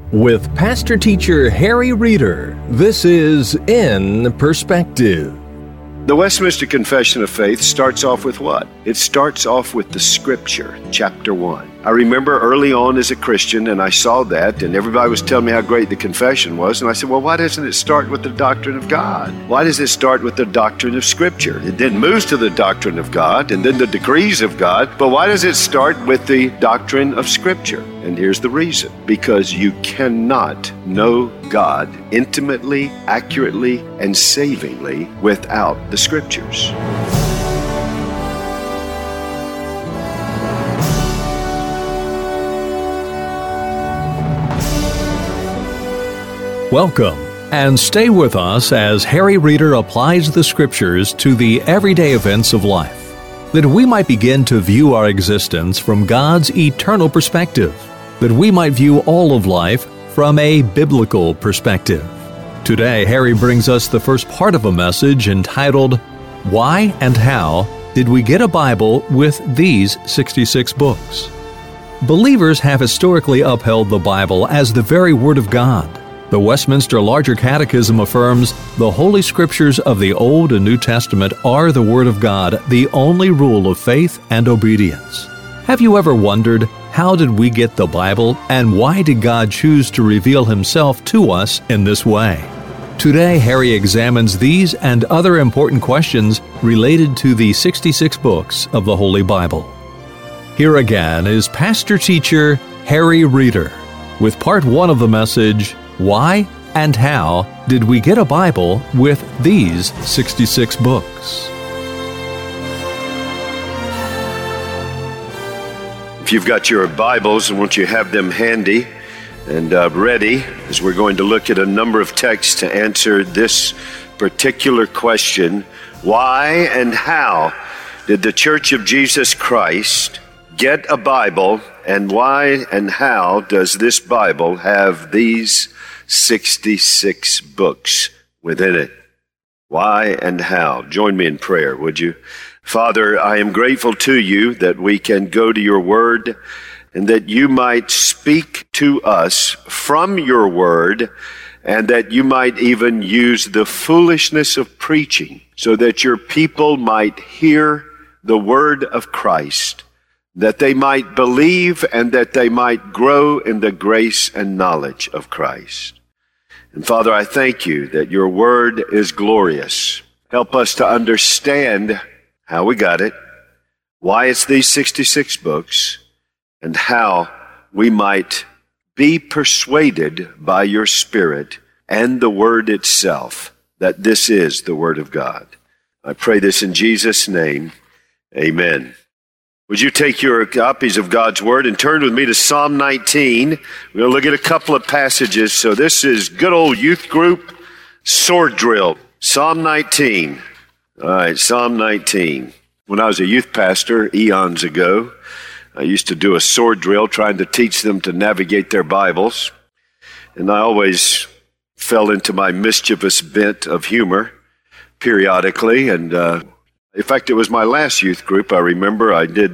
With Pastor Teacher Harry Reeder, this is In Perspective. The Westminster Confession of Faith starts off with what? It starts off with the Scripture, chapter 1. I remember early on as a Christian, and I saw that, and everybody was telling me how great the confession was, and I said, well, why doesn't it start with the doctrine of God? Why does it start with the doctrine of Scripture? It then moves to the doctrine of God, and then the decrees of God, but why does it start with the doctrine of Scripture? And here's the reason. Because you cannot know God intimately, accurately, and savingly without the Scriptures. Welcome, and stay with us as Harry Reeder applies the Scriptures to the everyday events of life, that we might begin to view our existence from God's eternal perspective, that we might view all of life from a biblical perspective. Today, Harry brings us the first part of a message entitled, Why and How Did We Get a Bible with These 66 Books? Believers have historically upheld the Bible as the very Word of God. The Westminster Larger Catechism affirms the Holy Scriptures of the Old and New Testament are the Word of God, the only rule of faith and obedience. Have you ever wondered, how did we get the Bible, and why did God choose to reveal Himself to us in this way? Today, Harry examines these and other important questions related to the 66 books of the Holy Bible. Here again is Pastor Teacher Harry Reeder with part 1 of the message, Why and How Did We Get a Bible with These 66 Books? If you've got your Bibles, I want you to have them handy and ready, as we're going to look at a number of texts to answer this particular question. Why and how did the Church of Jesus Christ get a Bible, and why and how does this Bible have these 66 books within it? Why and how? Join me in prayer, would you? Father, I am grateful to you that we can go to your word and that you might speak to us from your word, and that you might even use the foolishness of preaching so that your people might hear the word of Christ, that they might believe and that they might grow in the grace and knowledge of Christ. And Father, I thank you that your word is glorious. Help us to understand how we got it, why it's these 66 books, and how we might be persuaded by your Spirit and the word itself that this is the Word of God. I pray this in Jesus' name. Amen. Would you take your copies of God's Word and turn with me to Psalm 19. We're going to look at a couple of passages. So this is good old youth group sword drill. Psalm 19. All right, Psalm 19. When I was a youth pastor eons ago, I used to do a sword drill trying to teach them to navigate their Bibles. And I always fell into my mischievous bent of humor periodically. And in fact, it was my last youth group. I remember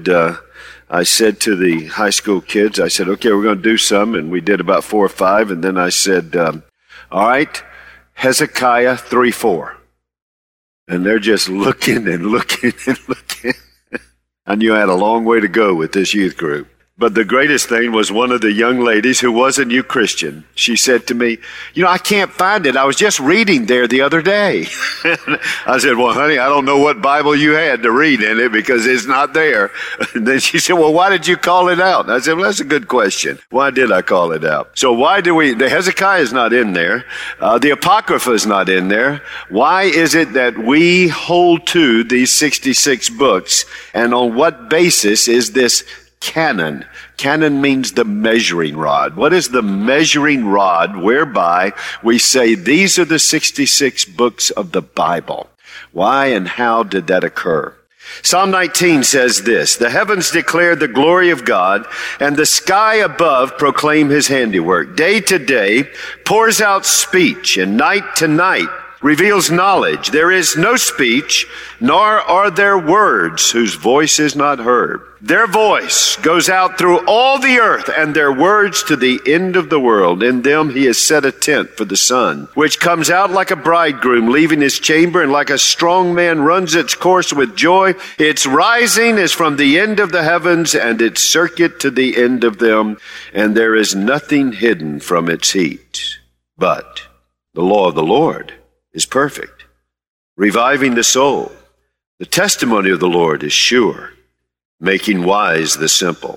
I said to the high school kids, I said, okay, we're going to do some. And we did about 4 or 5. And then I said, all right, Hezekiah 3:4. And they're just looking and looking and looking. I knew I had a long way to go with this youth group. But the greatest thing was one of the young ladies who was a new Christian. She said to me, I can't find it. I was just reading there the other day. I said, well, honey, I don't know what Bible you had to read in it because it's not there. And then she said, well, why did you call it out? And I said, well, that's a good question. Why did I call it out? So the Hezekiah is not in there. The Apocrypha is not in there. Why is it that we hold to these 66 books? And on what basis is this canon? Canon means the measuring rod. What is the measuring rod whereby we say these are the 66 books of the Bible? Why and how did that occur? Psalm 19 says this, the heavens declare the glory of God, and the sky above proclaim his handiwork. Day to day pours out speech, and night to night reveals knowledge. There is no speech, nor are there words whose voice is not heard. Their voice goes out through all the earth, and their words to the end of the world. In them he has set a tent for the sun, which comes out like a bridegroom leaving his chamber, and like a strong man runs its course with joy. Its rising is from the end of the heavens, and its circuit to the end of them, and there is nothing hidden from its heat. But the law of the Lord is perfect, reviving the soul. The testimony of the Lord is sure, making wise the simple.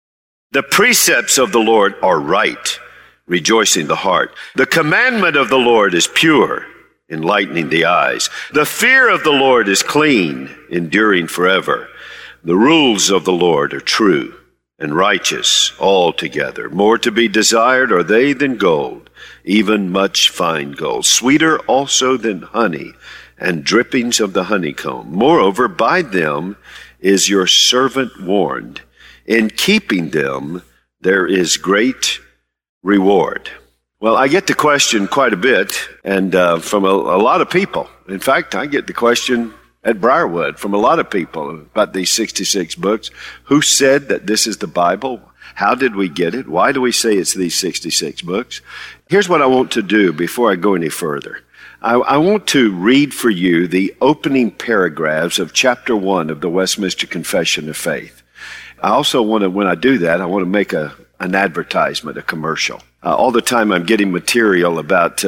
The precepts of the Lord are right, rejoicing the heart. The commandment of the Lord is pure, enlightening the eyes. The fear of the Lord is clean, enduring forever. The rules of the Lord are true and righteous altogether. More to be desired are they than gold, even much fine gold, sweeter also than honey and drippings of the honeycomb. Moreover, by them is your servant warned. In keeping them, there is great reward. Well, I get the question quite a bit, and from a lot of people. In fact, I get the question at Briarwood from a lot of people about these 66 books. Who said that this is the Bible? How did we get it? Why do we say it's these 66 books? Here's what I want to do before I go any further. I want to read for you the opening paragraphs of chapter 1 of the Westminster Confession of Faith. I also want to, when I do that, I want to make an advertisement, a commercial. All the time I'm getting material about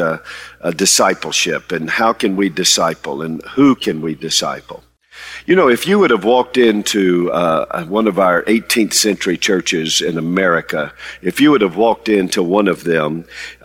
discipleship and how can we disciple and who can we disciple. You know, if you would have walked into one of our 18th century churches in America, if you would have walked into one of them,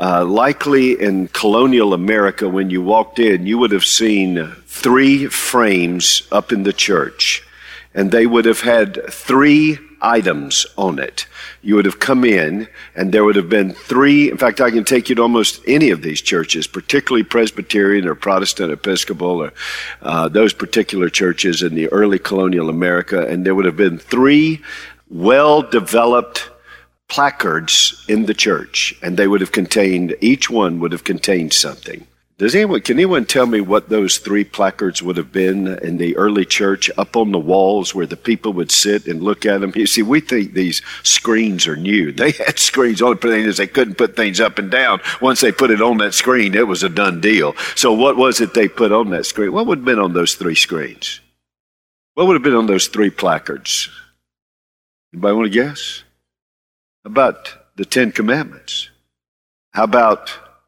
likely in colonial America, when you walked in, you would have seen 3 frames up in the church, and they would have had 3 items on it. You would have come in, and there would have been 3. In fact, I can take you to almost any of these churches, particularly Presbyterian or Protestant Episcopal or those particular churches in the early colonial America, and there would have been 3 well-developed placards in the church, and they would have contained, each one would have contained something. Can anyone tell me what those 3 placards would have been in the early church up on the walls where the people would sit and look at them? You see, we think these screens are new. They had screens. The only thing is they couldn't put things up and down. Once they put it on that screen, it was a done deal. So what was it they put on that screen? What would have been on those 3 screens? What would have been on those 3 placards? Anybody want to guess? How about the 10 Commandments? How about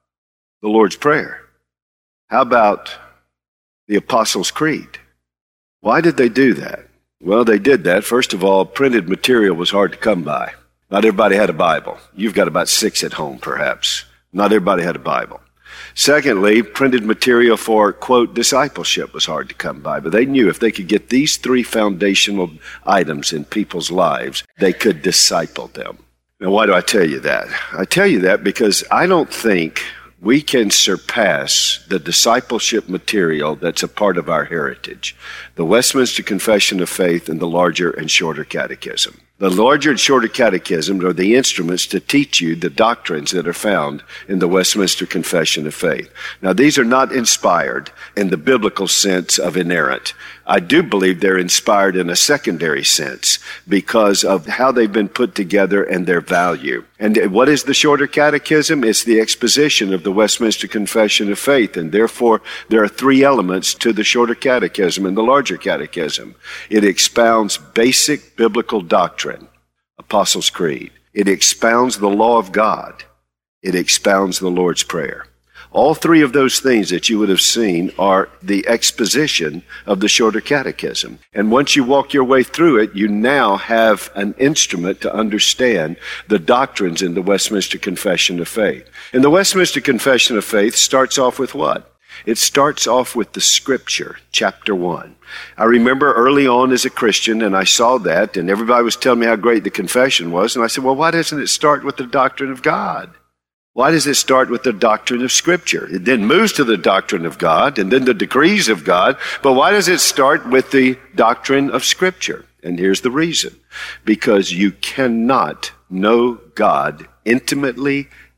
the Lord's Prayer? How about the Apostles' Creed? Why did they do that? Well, they did that. First of all, printed material was hard to come by. Not everybody had a Bible. You've got about 6 at home, perhaps. Not everybody had a Bible. Secondly, printed material for, quote, discipleship was hard to come by. But they knew if they could get these 3 foundational items in people's lives, they could disciple them. Now, why do I tell you that? I tell you that because I don't think we can surpass the discipleship material that's a part of our heritage. The Westminster Confession of Faith and the Larger and Shorter Catechism. The Larger and Shorter Catechism are the instruments to teach you the doctrines that are found in the Westminster Confession of Faith. Now, these are not inspired in the biblical sense of inerrant. I do believe they're inspired in a secondary sense because of how they've been put together and their value. And what is the Shorter Catechism? It's the exposition of the Westminster Confession of Faith, and therefore there are 3 elements to the Shorter Catechism and the Larger Catechism. It expounds basic biblical doctrine, Apostles' Creed. It expounds the law of God. It expounds the Lord's Prayer. All 3 of those things that you would have seen are the exposition of the Shorter Catechism. And once you walk your way through it, you now have an instrument to understand the doctrines in the Westminster Confession of Faith. And the Westminster Confession of Faith starts off with what? It starts off with the Scripture, chapter 1. I remember early on as a Christian, and I saw that, and everybody was telling me how great the confession was, and I said, well, why doesn't it start with the doctrine of God? Why does it start with the doctrine of Scripture? It then moves to the doctrine of God and then the decrees of God. But why does it start with the doctrine of Scripture? And here's the reason. Because you cannot know God intimately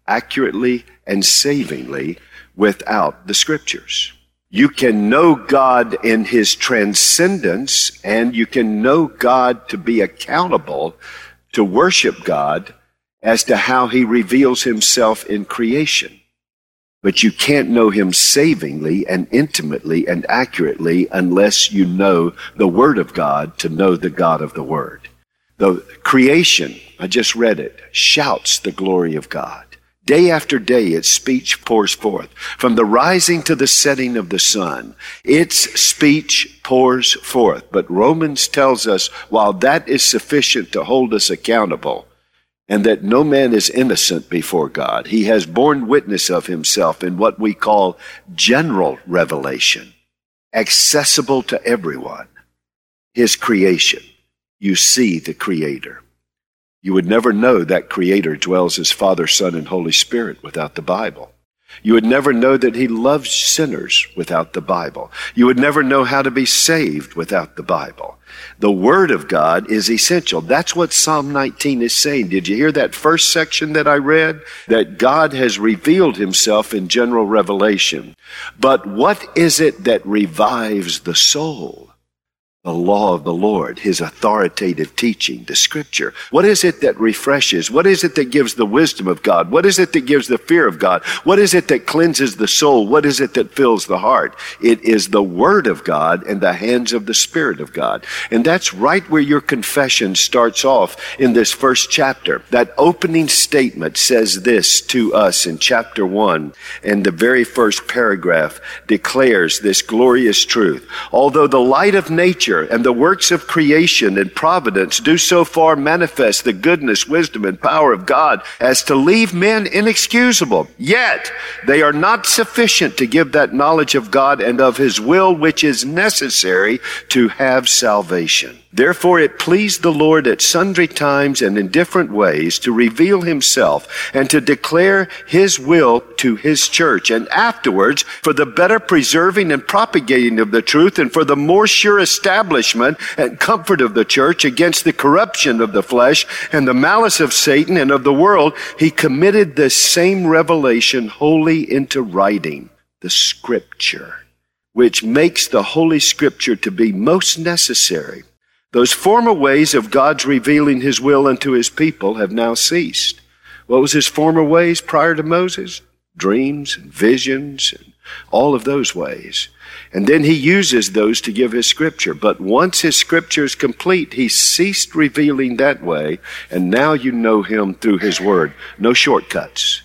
accurately and savingly without the Scriptures. You can know God in His transcendence, and you can know God to be accountable to worship God as to how He reveals Himself in creation. But you can't know Him savingly and intimately and accurately unless you know the Word of God to know the God of the Word. The creation, I just read it, shouts the glory of God. Day after day, its speech pours forth. From the rising to the setting of the sun, its speech pours forth. But Romans tells us, while that is sufficient to hold us accountable, and that no man is innocent before God, He has borne witness of Himself in what we call general revelation, accessible to everyone. His creation. You see the Creator. You would never know that Creator dwells as Father, Son, and Holy Spirit without the Bible. You would never know that He loves sinners without the Bible. You would never know how to be saved without the Bible. The Word of God is essential. That's what Psalm 19 is saying. Did you hear that first section that I read? That God has revealed Himself in general revelation. But what is it that revives the soul? The law of the Lord, His authoritative teaching, the Scripture. What is it that refreshes? What is it that gives the wisdom of God? What is it that gives the fear of God? What is it that cleanses the soul? What is it that fills the heart? It is the Word of God and the hands of the Spirit of God. And that's right where your confession starts off in this first chapter. That opening statement says this to us in chapter 1, and the very first paragraph declares this glorious truth. Although the light of nature and the works of creation and providence do so far manifest the goodness, wisdom, and power of God as to leave men inexcusable, yet they are not sufficient to give that knowledge of God and of His will which is necessary to have salvation. Therefore it pleased the Lord at sundry times and in different ways to reveal Himself and to declare His will to His church, and afterwards for the better preserving and propagating of the truth and for the more sure establishment and comfort of the church against the corruption of the flesh and the malice of Satan and of the world, He committed this same revelation wholly into writing, the Scripture, which makes the Holy Scripture to be most necessary. Those former ways of God's revealing His will unto His people have now ceased. What was His former ways prior to Moses? Dreams and visions and all of those ways. And then He uses those to give His Scripture. But once His Scripture is complete, He ceased revealing that way, and now you know Him through His Word. No shortcuts.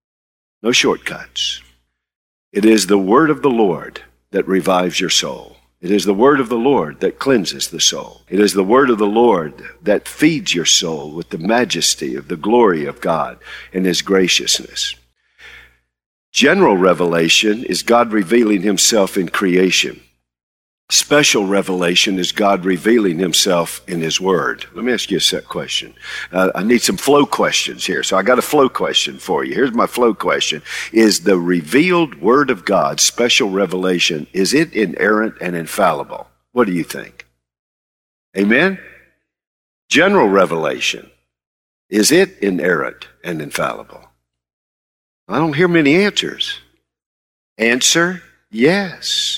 No shortcuts. It is the Word of the Lord that revives your soul. It is the Word of the Lord that cleanses the soul. It is the Word of the Lord that feeds your soul with the majesty of the glory of God and His graciousness. General revelation is God revealing Himself in creation. Special revelation is God revealing Himself in His Word. Let me ask you a set question. I need some flow questions here. So I got a flow question for you. Here's my flow question. Is the revealed Word of God, special revelation, is it inerrant and infallible? What do you think? Amen? General revelation, is it inerrant and infallible? I don't hear many answers. Answer, yes.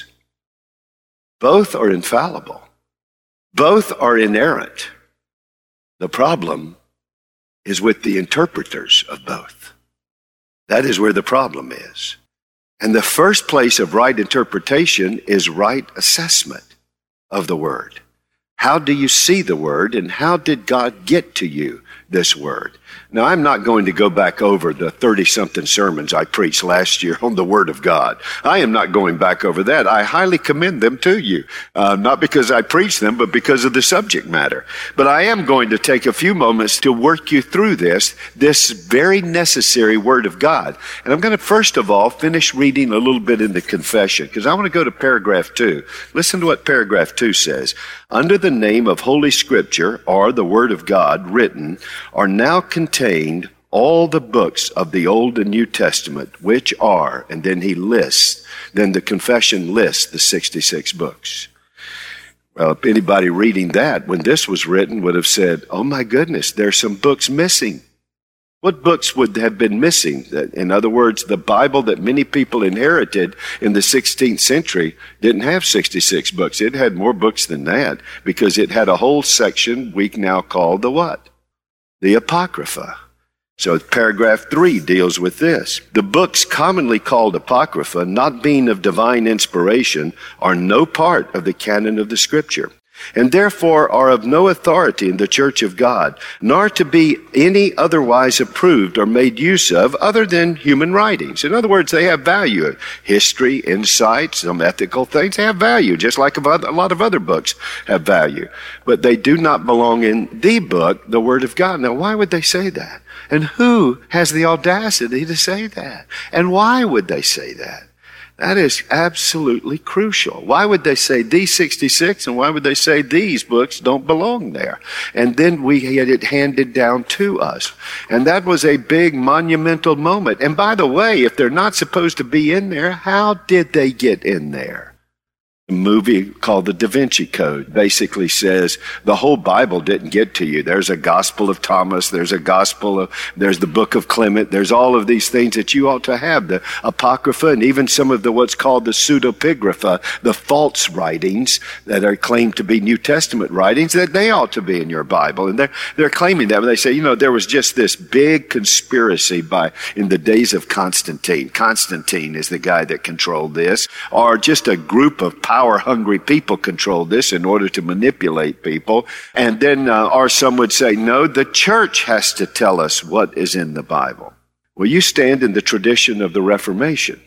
Both are infallible. Both are inerrant. The problem is with the interpreters of both. That is where the problem is. And the first place of right interpretation is right assessment of the Word. How do you see the Word, and how did God get to you this Word? Now, I'm not going to go back over the 30-something sermons I preached last year on the Word of God. I am not going back over that. I highly commend them to you, not because I preached them, but because of the subject matter. But I am going to take a few moments to work you through this very necessary Word of God. And I'm going to, first of all, finish reading a little bit in the confession, because I want to go to paragraph 2. Listen to what paragraph 2 says. Under the name of Holy Scripture, or the Word of God written, are now contained all the books of the Old and New Testament, which are, and then the confession lists the 66 books. Well, if anybody reading that when this was written would have said, oh my goodness, there's some books missing. What books would have been missing? In other words, the Bible that many people inherited in the 16th century didn't have 66 books. It had more books than that because it had a whole section we now call the what? The Apocrypha. So paragraph 3 deals with this. The books commonly called Apocrypha, not being of divine inspiration, are no part of the canon of the Scripture, and therefore are of no authority in the Church of God, nor to be any otherwise approved or made use of other than human writings. In other words, they have value. History, insight, some ethical things, they have value, just like a lot of other books have value. But they do not belong in the book, the Word of God. Now, why would they say that? And who has the audacity to say that? And why would they say that? That is absolutely crucial. Why would they say these 66 and why would they say these books don't belong there? And then we had it handed down to us. And that was a big monumental moment. And by the way, if they're not supposed to be in there, how did they get in there? A movie called The Da Vinci Code basically says the whole Bible didn't get to you. There's a Gospel of Thomas, there's the Book of Clement, there's all of these things that you ought to have, the Apocrypha and even some of the what's called the pseudepigrapha, the false writings that are claimed to be New Testament writings, that they ought to be in your Bible. And they're claiming that. And they say, there was just this big conspiracy in the days of Constantine. Constantine is the guy that controlled this, or just a group of power-hungry people controlled this in order to manipulate people. And then, or some would say, no, the church has to tell us what is in the Bible. Well, you stand in the tradition of the Reformation.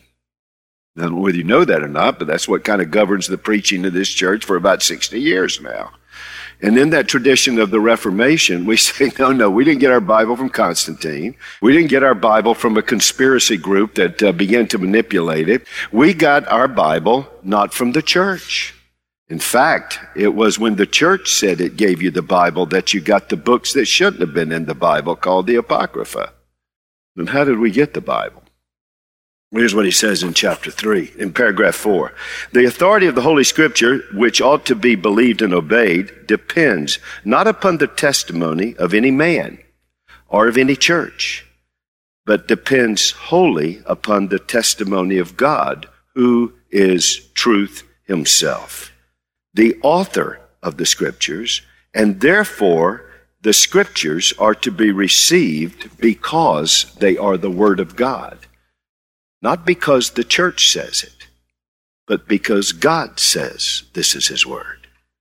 I don't know whether you know that or not, but that's what kind of governs the preaching of this church for about 60 years now. And in that tradition of the Reformation, we say, no, we didn't get our Bible from Constantine. We didn't get our Bible from a conspiracy group that began to manipulate it. We got our Bible not from the church. In fact, it was when the church said it gave you the Bible that you got the books that shouldn't have been in the Bible called the Apocrypha. Then how did we get the Bible? Here's what he says in chapter 3, in paragraph 4. The authority of the Holy Scripture, which ought to be believed and obeyed, depends not upon the testimony of any man or of any church, but depends wholly upon the testimony of God, who is truth himself, the author of the Scriptures, and therefore the Scriptures are to be received because they are the Word of God. Not because the church says it, but because God says this is His Word.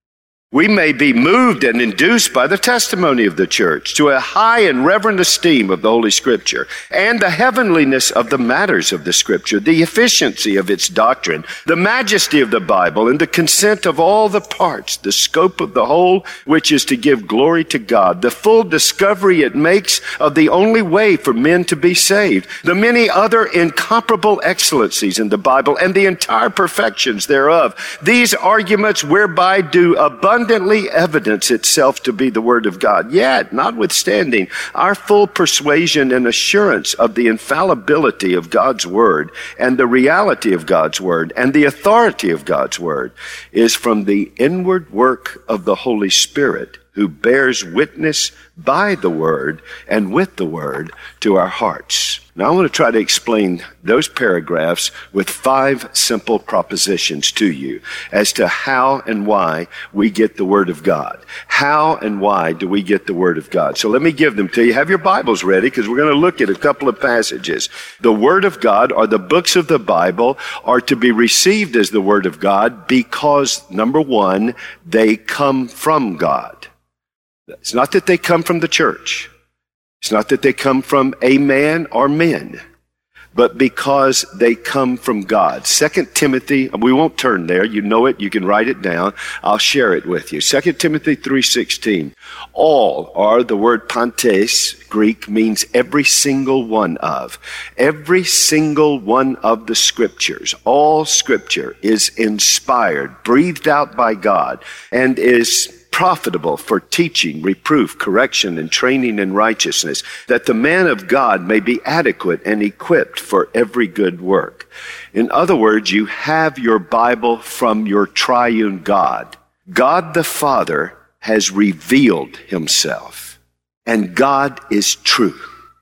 We may be moved and induced by the testimony of the church to a high and reverent esteem of the Holy Scripture and the heavenliness of the matters of the Scripture, the efficiency of its doctrine, the majesty of the Bible, and the consent of all the parts, the scope of the whole, which is to give glory to God, the full discovery it makes of the only way for men to be saved, the many other incomparable excellencies in the Bible, and the entire perfections thereof. These arguments whereby do abundantly evidence itself to be the Word of God. Yet, notwithstanding our full persuasion and assurance of the infallibility of God's Word and the reality of God's Word and the authority of God's Word is from the inward work of the Holy Spirit, who bears witness by the Word and with the Word to our hearts. Now I want to try to explain those paragraphs with 5 simple propositions to you as to how and why we get the Word of God. How and why do we get the Word of God? So let me give them to you. Have your Bibles ready because we're going to look at a couple of passages. The Word of God, or the books of the Bible, are to be received as the Word of God because, number 1, they come from God. It's not that they come from the church. It's not that they come from a man or men, but because they come from God. 2 Timothy, we won't turn there. You know it. You can write it down. I'll share it with you. 2 Timothy 3:16. All, or the word pantes, Greek, means every single one of. Every single one of the Scriptures. All Scripture is inspired, breathed out by God, and is profitable for teaching, reproof, correction, and training in righteousness, that the man of God may be adequate and equipped for every good work. In other words, you have your Bible from your triune God. God the Father has revealed Himself, and God is true.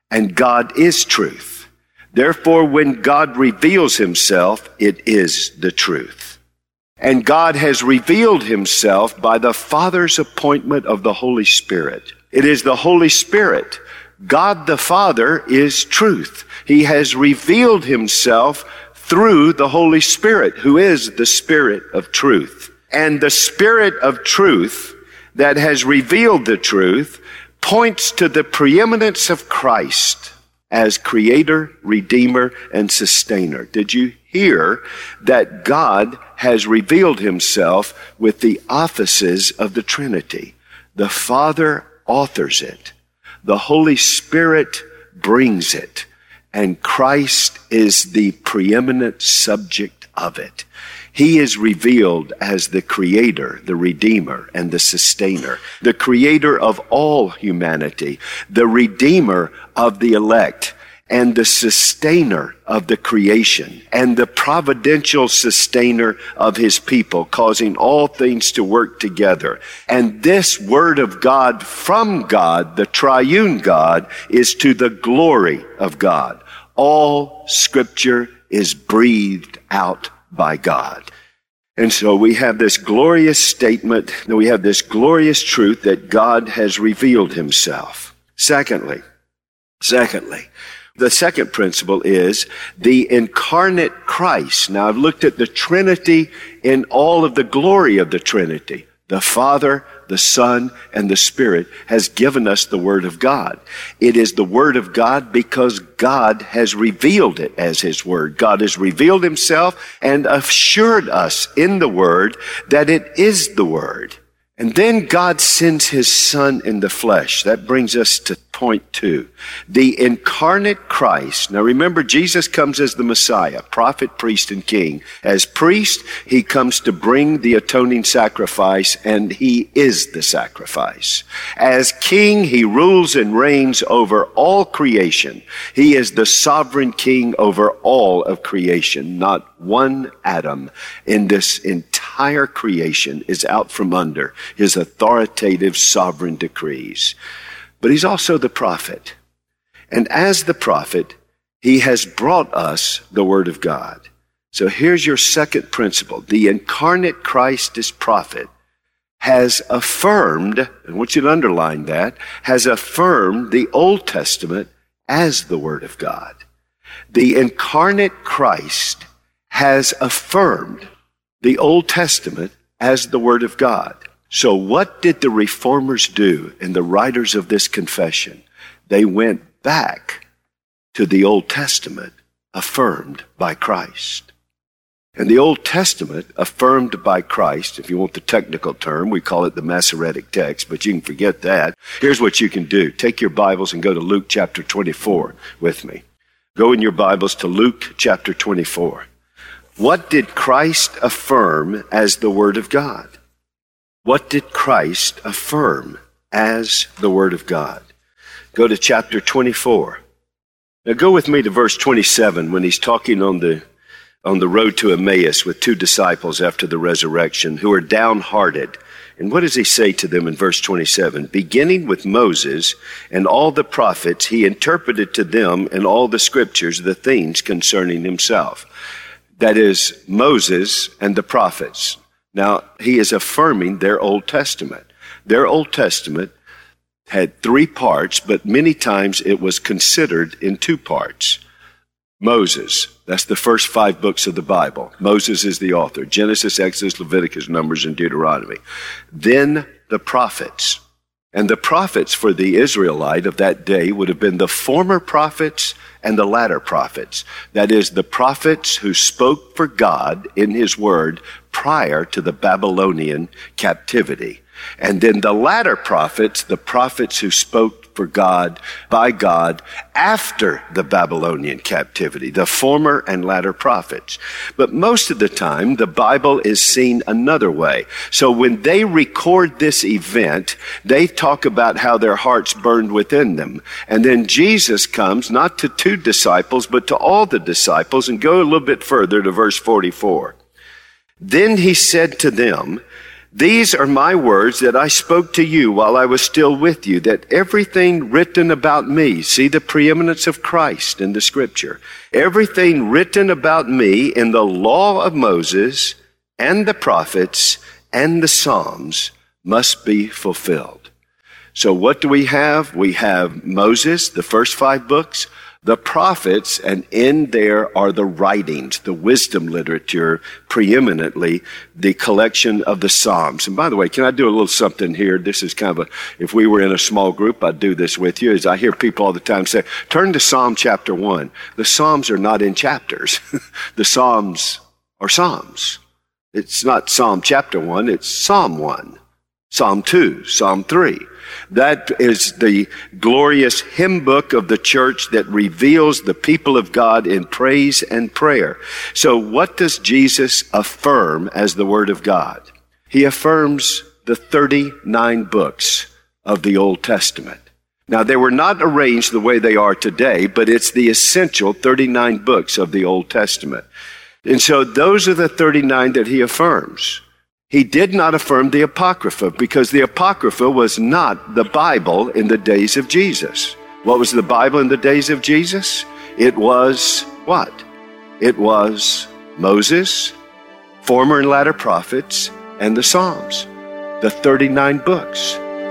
and God is truth. Therefore, when God reveals himself, it is the truth. And God has revealed himself by the Father's appointment of the Holy Spirit. It is the Holy Spirit. God the Father is truth. He has revealed himself through the Holy Spirit, who is the Spirit of truth. And the Spirit of truth that has revealed the truth points to the preeminence of Christ as Creator, Redeemer, and Sustainer. Did you hear that God has revealed himself with the offices of the Trinity? The Father authors it. The Holy Spirit brings it. And Christ is the preeminent subject of it. He is revealed as the Creator, the Redeemer, and the Sustainer. The Creator of all humanity, the Redeemer of the elect, and the Sustainer of the creation, and the providential Sustainer of his people, causing all things to work together. And this Word of God from God, the triune God, is to the glory of God. All Scripture is breathed out by God. And so we have this glorious statement, and we have this glorious truth that God has revealed himself. Secondly, the second principle is the incarnate Christ. Now, I've looked at the Trinity in all of the glory of the Trinity. The Father, the Son, and the Spirit has given us the Word of God. It is the Word of God because God has revealed it as his Word. God has revealed himself and assured us in the Word that it is the Word. And then God sends his Son in the flesh. That brings us to point 2. The incarnate Christ. Now remember, Jesus comes as the Messiah, prophet, priest, and king. As priest, he comes to bring the atoning sacrifice, and he is the sacrifice. As king, he rules and reigns over all creation. He is the sovereign king over all of creation. Not one atom in this entire creation is out from under his authoritative sovereign decrees. But he's also the prophet. And as the prophet, he has brought us the Word of God. So here's your second principle. The incarnate Christ as prophet has affirmed, and I want you to underline that, has affirmed the Old Testament as the Word of God. The incarnate Christ has affirmed the Old Testament as the Word of God. So what did the reformers do and the writers of this confession? They went back to the Old Testament affirmed by Christ. And the Old Testament affirmed by Christ, if you want the technical term, we call it the Masoretic text, but you can forget that. Here's what you can do. Take your Bibles and go to Luke chapter 24 with me. Go in your Bibles to Luke chapter 24. What did Christ affirm as the Word of God? What did Christ affirm as the Word of God? Go to chapter 24. Now go with me to verse 27 when he's talking on the road to Emmaus with two disciples after the resurrection who are downhearted. And what does he say to them in verse 27? Beginning with Moses and all the prophets, he interpreted to them in all the scriptures the things concerning himself. That is, Moses and the prophets. Now, he is affirming their Old Testament. Their Old Testament had 3 parts, but many times it was considered in 2 parts. Moses, that's the first 5 books of the Bible. Moses is the author. Genesis, Exodus, Leviticus, Numbers, and Deuteronomy. Then the prophets. And the prophets for the Israelite of that day would have been the former prophets and the latter prophets. That is, the prophets who spoke for God in his word prior to the Babylonian captivity. And then the latter prophets, the prophets who spoke for God, by God, after the Babylonian captivity, the former and latter prophets. But most of the time, the Bible is seen another way. So when they record this event, they talk about how their hearts burned within them. And then Jesus comes, not to 2 disciples, but to all the disciples, and go a little bit further to verse 44. Then he said to them, These are my words that I spoke to you while I was still with you, that everything written about me, see the preeminence of Christ in the Scripture, everything written about me in the law of Moses and the prophets and the Psalms must be fulfilled. So what do we have? We have Moses, the first 5 books, the prophets, and in there are the writings, the wisdom literature, preeminently the collection of the Psalms. And by the way, can I do a little something here? This is kind of if we were in a small group, I'd do this with you, as I hear people all the time say, turn to Psalm chapter 1. The Psalms are not in chapters. The Psalms are Psalms. It's not Psalm chapter 1, it's Psalm 1, Psalm 2, Psalm 3. That is the glorious hymn book of the church that reveals the people of God in praise and prayer. So what does Jesus affirm as the Word of God? He affirms the 39 books of the Old Testament. Now, they were not arranged the way they are today, but it's the essential 39 books of the Old Testament. And so those are the 39 that he affirms. He did not affirm the Apocrypha because the Apocrypha was not the Bible in the days of Jesus. What was the Bible in the days of Jesus? It was what? It was Moses, former and latter prophets, and the Psalms, the 39 books.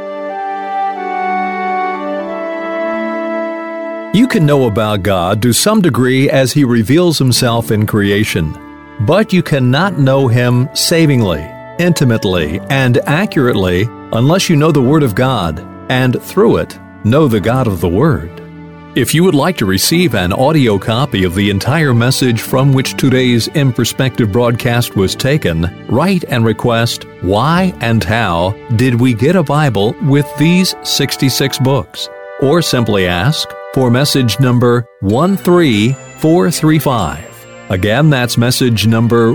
You can know about God to some degree as He reveals Himself in creation, but you cannot know Him savingly, intimately, and accurately unless you know the Word of God, and through it, know the God of the Word. If you would like to receive an audio copy of the entire message from which today's In Perspective broadcast was taken, write and request, "Why and how did we get a Bible with these 66 books?" Or simply ask for message number 13435. Again, that's message number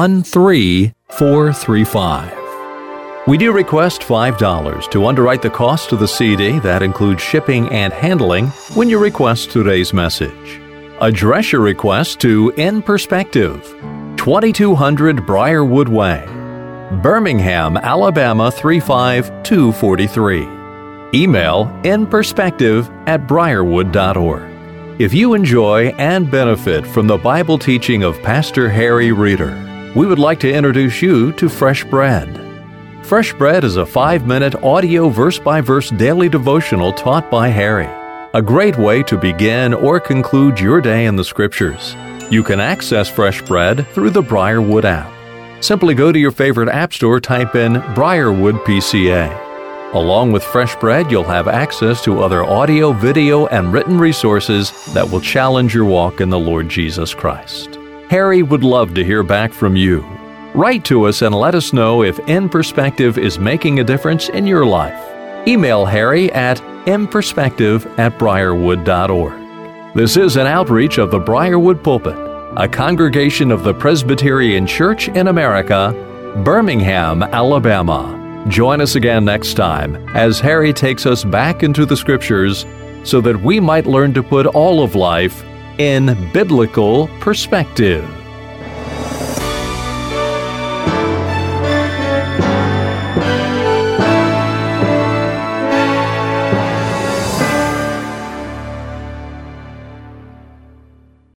13435. We do request $5 to underwrite the cost of the CD. That includes shipping and handling when you request today's message. Address your request to In Perspective, 2200 Briarwood Way, Birmingham, Alabama 35243. Email inperspective@briarwood.org. If you enjoy and benefit from the Bible teaching of Pastor Harry Reeder, we would like to introduce you to Fresh Bread. Fresh Bread is a 5-minute audio verse-by-verse daily devotional taught by Harry. A great way to begin or conclude your day in the Scriptures. You can access Fresh Bread through the Briarwood app. Simply go to your favorite app store, type in Briarwood PCA. Along with Fresh Bread, you'll have access to other audio, video, and written resources that will challenge your walk in the Lord Jesus Christ. Harry would love to hear back from you. Write to us and let us know if In Perspective is making a difference in your life. Email Harry at inperspective@briarwood.org. This is an outreach of the Briarwood Pulpit, a congregation of the Presbyterian Church in America, Birmingham, Alabama. Join us again next time as Harry takes us back into the Scriptures so that we might learn to put all of life in biblical perspective.